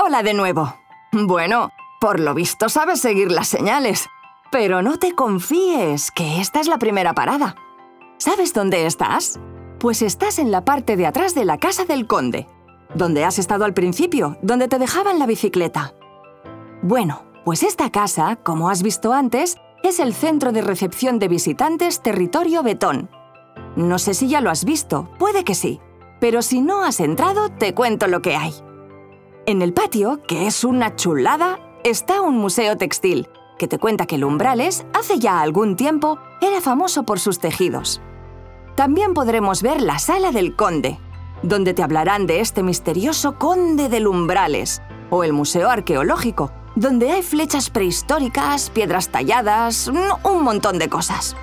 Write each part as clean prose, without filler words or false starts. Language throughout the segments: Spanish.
Hola de nuevo. Bueno, por lo visto sabes seguir las señales. Pero no te confíes, que esta es la primera parada. ¿Sabes dónde estás? Pues estás en la parte de atrás de la casa del conde, donde has estado al principio, donde te dejaban la bicicleta. Bueno, pues esta casa, como has visto antes, es el centro de recepción de visitantes Territorio Betón. No sé si ya lo has visto, puede que sí, pero si no has entrado, te cuento lo que hay. En el patio, que es una chulada, está un museo textil, que te cuenta que el Umbrales, hace ya algún tiempo, era famoso por sus tejidos. También podremos ver la Sala del Conde, donde te hablarán de este misterioso Conde del Umbrales, o el Museo Arqueológico, donde hay flechas prehistóricas, piedras talladas, un montón de cosas.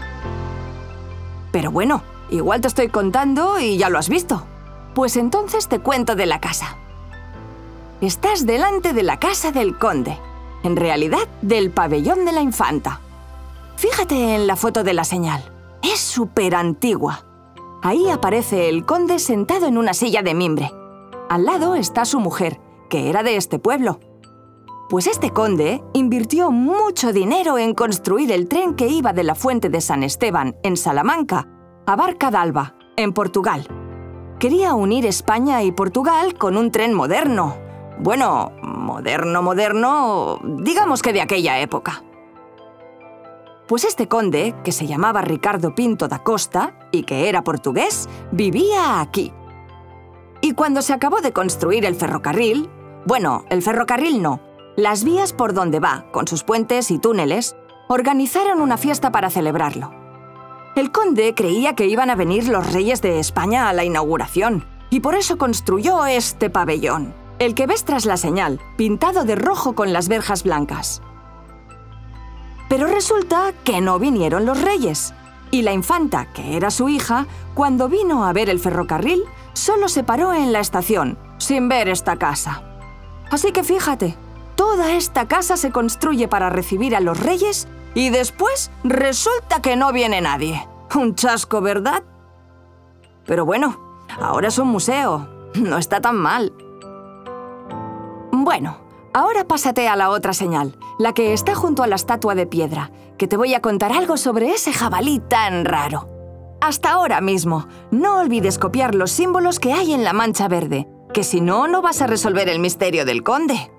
Pero bueno, igual te estoy contando y ya lo has visto. Pues entonces te cuento de la casa. Estás delante de la casa del conde, en realidad del pabellón de la infanta. Fíjate en la foto de la señal, es súper antigua. Ahí aparece el conde sentado en una silla de mimbre. Al lado está su mujer, que era de este pueblo. Pues este conde invirtió mucho dinero en construir el tren que iba de la Fuente de San Esteban, en Salamanca, a Barca d'Alba, en Portugal. Quería unir España y Portugal con un tren moderno. Bueno, moderno, digamos que de aquella época. Pues este conde, que se llamaba Ricardo Pinto da Costa y que era portugués, vivía aquí. Y cuando se acabó de construir el ferrocarril, el ferrocarril no, las vías por donde va, con sus puentes y túneles, organizaron una fiesta para celebrarlo. El conde creía que iban a venir los reyes de España a la inauguración, y por eso construyó este pabellón, el que ves tras la señal, pintado de rojo con las verjas blancas. Pero resulta que no vinieron los reyes, y la infanta, que era su hija, cuando vino a ver el ferrocarril, solo se paró en la estación, sin ver esta casa. Así que fíjate, toda esta casa se construye para recibir a los reyes y después resulta que no viene nadie. Un chasco, ¿verdad? Pero bueno, ahora es un museo, no está tan mal. Bueno, ahora pásate a la otra señal, la que está junto a la estatua de piedra, que te voy a contar algo sobre ese jabalí tan raro. Hasta ahora mismo, no olvides copiar los símbolos que hay en la mancha verde, que si no, no vas a resolver el misterio del conde.